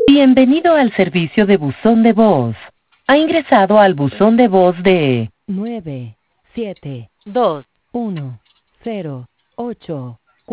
Bienvenido al servicio de buzón de voz. Ha ingresado al buzón de voz de 9, 7, 2. 1, 0, 8.